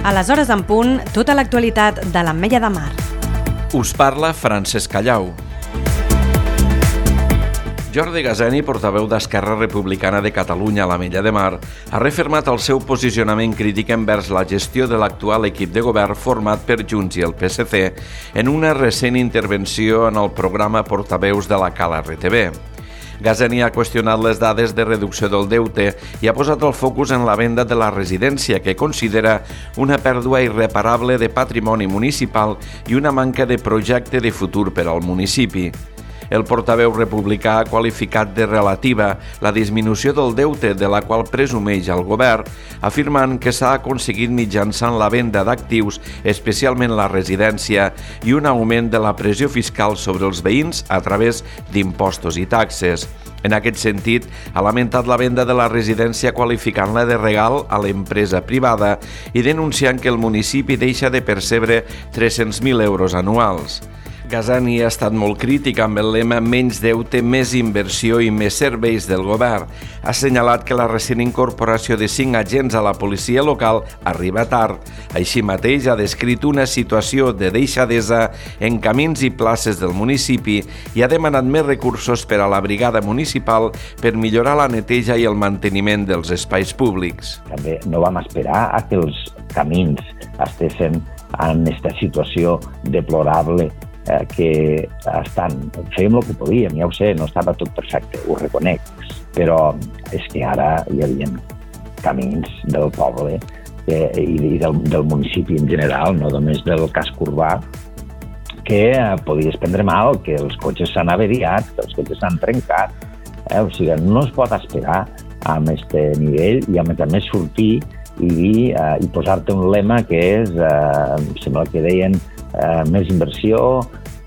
A les hores en punt, tota l'actualitat de l'Ametlla de Mar. Us parla Francesc Callau. Jordi Gaseni, portaveu d'Esquerra Republicana de Catalunya a l'Ametlla de Mar, ha refermat el seu posicionament crític envers la gestió de l'actual equip de govern format per Junts i el PSC en una recent intervenció en el programa Portaveus de la Cala RTV. Gaseni ha qüestionat les dades de reducció del deute i ha posat el focus en la venda de la residència, que considera una pèrdua irreparable de patrimoni municipal i una manca de projecte de futur per al municipi. El portaveu republicà ha qualificat de relativa la disminució del deute de la qual presumeix el govern, afirmant que s'ha aconseguit mitjançant la venda d'actius, especialment la residència, i un augment de la pressió fiscal sobre els veïns a través d'impostos i taxes. En aquest sentit, ha lamentat la venda de la residència qualificant-la de regal a l'empresa privada i denunciant que el municipi deixa de percebre 300.000 euros anuals. Gaseni ha estat molt crític amb el lema «Menys deute, més inversió i més serveis del govern». Ha assenyalat que la recent incorporació de 5 agents a la policia local arriba tard. Així mateix ha descrit una situació de deixadesa en camins i places del municipi i ha demanat més recursos per a la brigada municipal per millorar la neteja i el manteniment dels espais públics. També no vam esperar a que els camins estessin en aquesta situació deplorable que estan. Fèiem el que podíem, ja ho sé, no estava tot perfecte, ho reconec, però és que ara hi havia camins del poble i del municipi en general, no només del casc urbà, que podies prendre mal, que els cotxes s'han averiat, que els cotxes s'han trencat. O sigui, no es pot esperar amb aquest nivell i a més sortir i posar-te un lema que és, em sembla que deien, més inversió,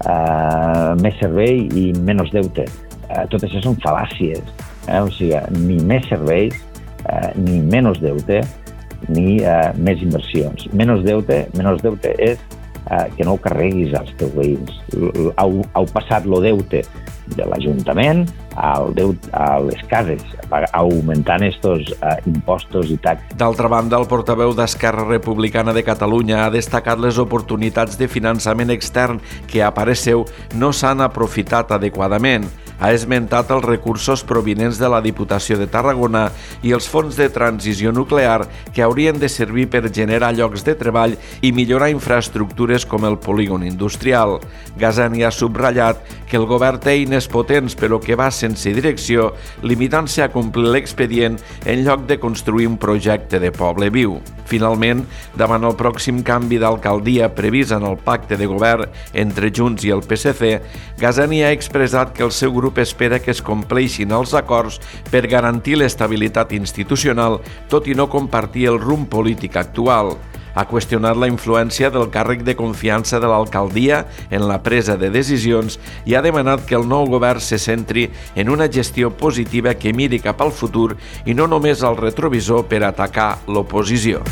més servei i menys deute. Tot això són fal·làcies. O sigui, ni més serveis, ni menys deute, ni més inversions. Menys deute és que no ho carreguis als teus veïns. Heu passat el deute de l'Ajuntament a les cases, augmentant estos impostos i taxes. D'altra banda, el portaveu d'Esquerra Republicana de Catalunya ha destacat les oportunitats de finançament extern que, a parer seu, no s'han aprofitat adequadament. Ha esmentat els recursos provinents de la Diputació de Tarragona i els fons de transició nuclear que haurien de servir per generar llocs de treball i millorar infraestructures com el polígon industrial. Gaseni ha subratllat que el govern té eines potents però que va sense direcció, limitant-se a complir l'expedient en lloc de construir un projecte de poble viu. Finalment, davant el pròxim canvi d'alcaldia previst en el pacte de govern entre Junts i el PSC, Gaseni ha expressat que el seu grup espera que es compleixin els acords per garantir l'estabilitat institucional, tot i no compartir el rumb polític actual. Ha qüestionat la influència del càrrec de confiança de l'alcaldia en la presa de decisions i ha demanat que el nou govern se centri en una gestió positiva que miri cap al futur i no només al retrovisor per atacar l'oposició.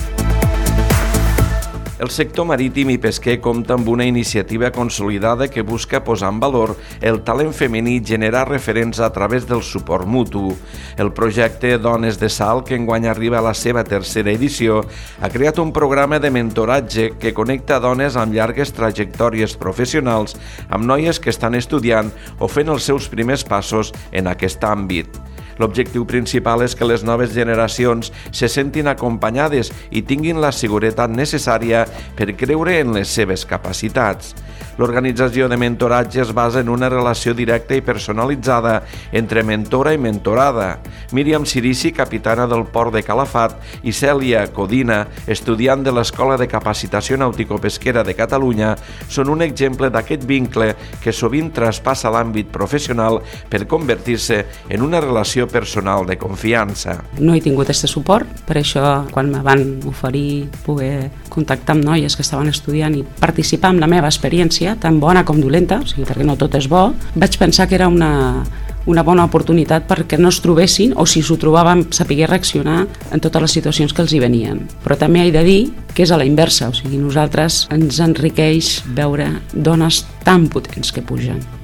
El sector marítim i pesquer compta amb una iniciativa consolidada que busca posar en valor el talent femení i generar referents a través del suport mutu. El projecte Dones de Salt, que enguany arriba a la seva 3a edició, ha creat un programa de mentoratge que connecta dones amb llargues trajectòries professionals amb noies que estan estudiant o fent els seus primers passos en aquest àmbit. L'objectiu principal és que les noves generacions se sentin acompanyades i tinguin la seguretat necessària per creure en les seves capacitats. L'organització de mentoratge es basa en una relació directa i personalitzada entre mentora i mentorada. Míriam Cirici, capitana del port de Calafat, i Cèlia Codina, estudiant de l'Escola de Capacitació Nàutico-Pesquera de Catalunya, són un exemple d'aquest vincle que sovint traspassa l'àmbit professional per convertir-se en una relació personal de confiança. No he tingut aquest suport, per això quan me van oferir poder contactar amb noies que estaven estudiant i participar en la meva experiència, tant bona com dolenta, o sigui, perquè no tot és bo, vaig pensar que era una bona oportunitat perquè no es trobessin, o si s'ho trobaven, sapigués reaccionar en totes les situacions que els hi venien. Però també he de dir que és a la inversa, o sigui, nosaltres ens enriqueix veure dones tan potents que pugen.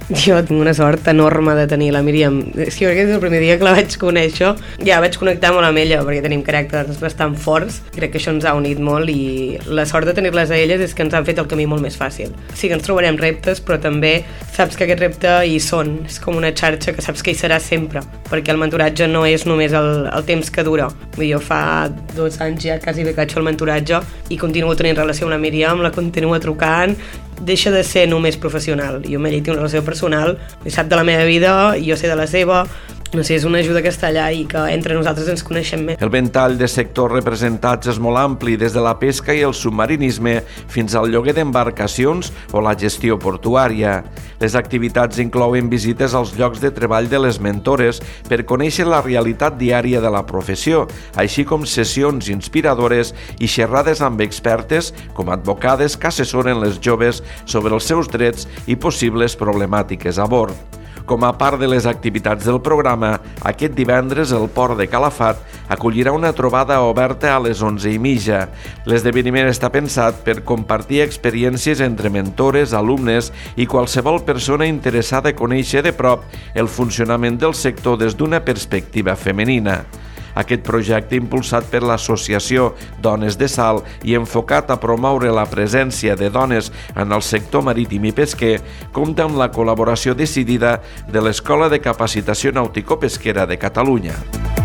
Jo tinc una sort enorme de tenir la Míriam. És que des del primer dia que la vaig conèixer ja vaig connectar molt amb ella, perquè tenim caràcters bastant forts. Crec que això ens ha unit molt i la sort de tenir-les a elles és que ens han fet el camí molt més fàcil. Sí que ens trobarem reptes, però també saps que aquest repte hi són. És com una xarxa que saps que hi serà sempre, perquè el mentoratge no és només el temps que dura. Jo fa 2 anys ja quasi bé que faig el mentoratge i continuo tenint relació amb la Míriam, la continuo trucant, deixa de ser només professional. Jo amb ella tinc una relació personal, sap de la meva vida, jo sé de la seva, no sé, és una ajuda que està allà i que entre nosaltres ens coneixem més. El ventall de sectors representats és molt ampli, des de la pesca i el submarinisme fins al lloguer d'embarcacions o la gestió portuària. Les activitats inclouen visites als llocs de treball de les mentores per conèixer la realitat diària de la professió, així com sessions inspiradores i xerrades amb expertes com advocades que assessoren les joves sobre els seus drets i possibles problemàtiques a bord. Com a part de les activitats del programa, aquest divendres el Port de Calafat acollirà una trobada oberta a les 11:30. L'esdeveniment està pensat per compartir experiències entre mentores, alumnes i qualsevol persona interessada a conèixer de prop el funcionament del sector des d'una perspectiva femenina. Aquest projecte, impulsat per l'Associació Dones de Sal i enfocat a promoure la presència de dones en el sector marítim i pesquer, compta amb la col·laboració decidida de l'Escola de Capacitació Nàutico-Pesquera de Catalunya.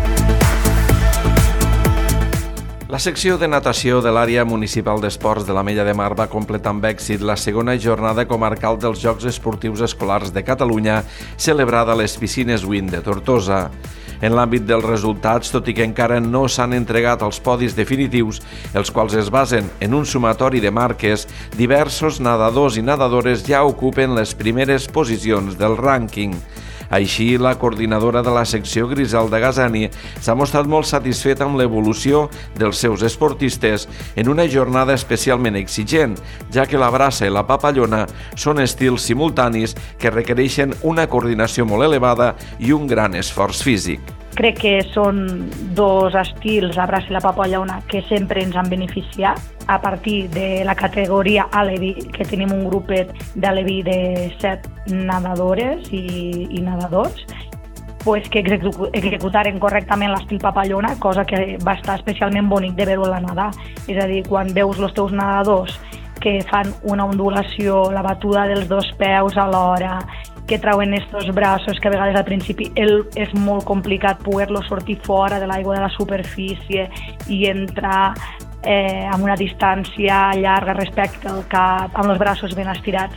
La secció de natació de l'àrea municipal d'esports de l'Ametlla de Mar va completar amb èxit la segona jornada comarcal dels Jocs Esportius Escolars de Catalunya, celebrada a les piscines Wind de Tortosa. En l'àmbit dels resultats, tot i que encara no s'han entregat els podis definitius, els quals es basen en un sumatori de marques, diversos nedadors i nedadores ja ocupen les primeres posicions del rànquing. Així, la coordinadora de la secció Griselda Gazani s'ha mostrat molt satisfeta amb l'evolució dels seus esportistes en una jornada especialment exigent, ja que la braça i la papallona són estils simultanis que requereixen una coordinació molt elevada i un gran esforç físic. Crec que són 2 estils, la braça i la papallona, que sempre ens han beneficiat. A partir de la categoria Alevi, que tenim un grupet d'Alevi de 7 nedadores i nedadors, que executaren correctament l'estil papallona, cosa que va estar especialment bonic de veure-la nedar. És a dir, quan veus els teus nedadors que fan una ondulació, la batuda dels 2 peus alhora, que trauen estos braços, que a vegades al principi és molt complicat poder-los sortir fora de l'aigua de la superfície i entrar amb una distància llarga respecte al cap, amb els braços ben estirats.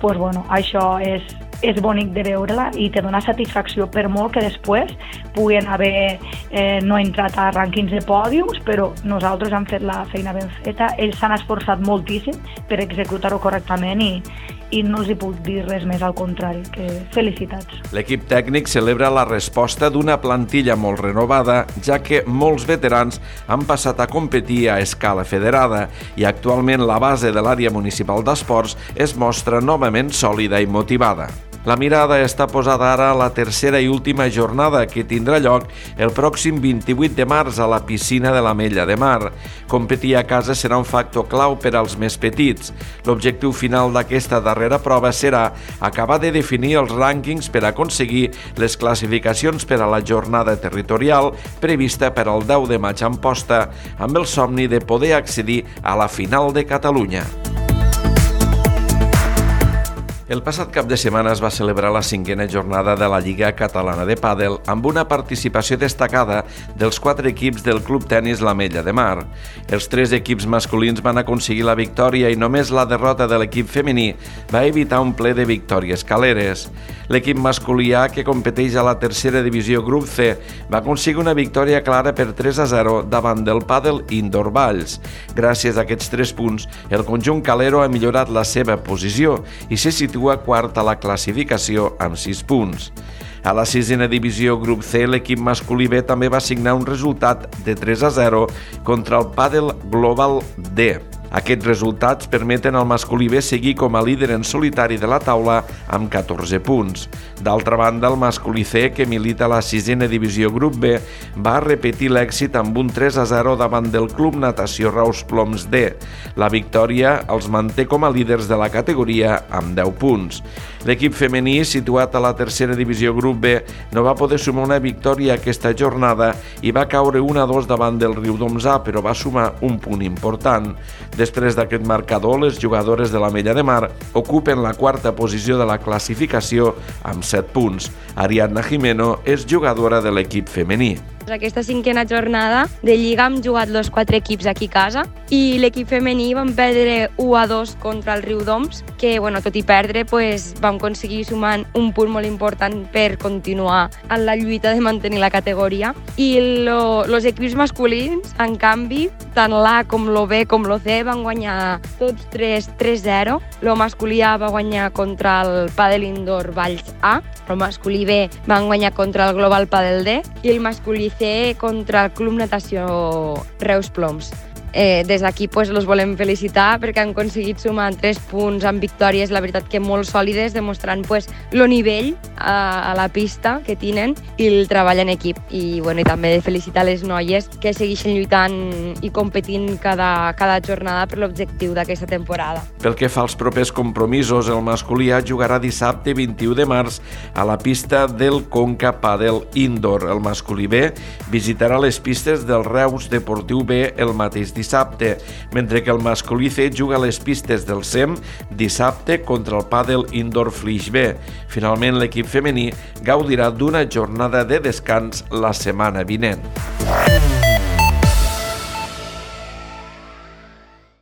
Això és bonic de veure-la i te dona satisfacció, per molt que després puguen haver no entrat a rànquings de pòdiums, però nosaltres hem fet la feina ben feta. Ells s'han esforçat moltíssim per executar-ho correctament i no els hi puc dir res més, al contrari, que felicitats. L'equip tècnic celebra la resposta d'una plantilla molt renovada, ja que molts veterans han passat a competir a escala federada i actualment la base de l'àrea municipal d'esports es mostra novament sòlida i motivada. La mirada està posada ara a la tercera i última jornada, que tindrà lloc el pròxim 28 de març a la piscina de l'Ametlla de Mar. Competir a casa serà un factor clau per als més petits. L'objectiu final d'aquesta darrera prova serà acabar de definir els rànquings per aconseguir les classificacions per a la jornada territorial prevista per al 10 de maig a Amposta, amb el somni de poder accedir a la final de Catalunya. El passat cap de setmana es va celebrar la 5a jornada de la Lliga Catalana de Pàdel amb una participació destacada dels 4 equips del Club Tenis l'Ametlla de Mar. Els 3 equips masculins van aconseguir la victòria i només la derrota de l'equip femení va evitar un ple de victòries caleres. L'equip masculí A, que competeix a la tercera divisió Grup C, va aconseguir una victòria clara per 3-0 davant del Pàdel Indoor Valls. Gràcies a aquests 3 punts, el conjunt calero ha millorat la seva posició i se situa quart a la classificació amb 6 punts. A la 6a divisió Grup C, l'equip masculí B també va signar un resultat de 3-0 contra el Pàdel Global D. Aquests resultats permeten al masculí B seguir com a líder en solitari de la taula amb 14 punts. D'altra banda, el masculí C, que milita a la 6a divisió grup B, va repetir l'èxit amb un 3-0 davant del Club Natació Reus Ploms D. La victòria els manté com a líders de la categoria amb 10 punts. L'equip femení, situat a la 3a divisió grup B, no va poder sumar una victòria aquesta jornada i va caure 1-2 davant del Riudoms A, però va sumar un punt important. Després d'aquest marcador, les jugadores de l'Ametlla de Mar ocupen la 4a posició de la classificació amb 7 punts. Ariadna Jimeno és jugadora de l'equip femení. Aquesta 5a jornada de Lliga hem jugat els 4 equips aquí a casa i l'equip femení vam perdre 1-2 contra el Riudoms, que tot i perdre vam aconseguir sumar un punt molt important per continuar en la lluita de mantenir la categoria. I els equips masculins, en canvi, tant l'A com el B com el C van guanyar tots 3-0. El masculí A va guanyar contra el Padel Indoor Valls A, el masculí B van guanyar contra el Global Padel D i el masculí C contra el Club Natació Reus Ploms. Des d'aquí els volem felicitar perquè han aconseguit sumar 3 punts amb victòries, la veritat que molt sòlides, demostrant el nivell a la pista que tenen i el treball en equip. I també de felicitar les noies que segueixen lluitant i competint cada jornada per l'objectiu d'aquesta temporada. Pel que fa als propers compromisos, el masculí A jugarà dissabte 21 de març a la pista del Conca Padel Indoor. El masculí B visitarà les pistes del Reus Deportiu B el mateix dissabte, mentre que el masculí C juga a les pistes del SEM dissabte contra el Padel Indoor Flix B. Finalment, l'equip femení gaudirà d'una jornada de descans la setmana vinent.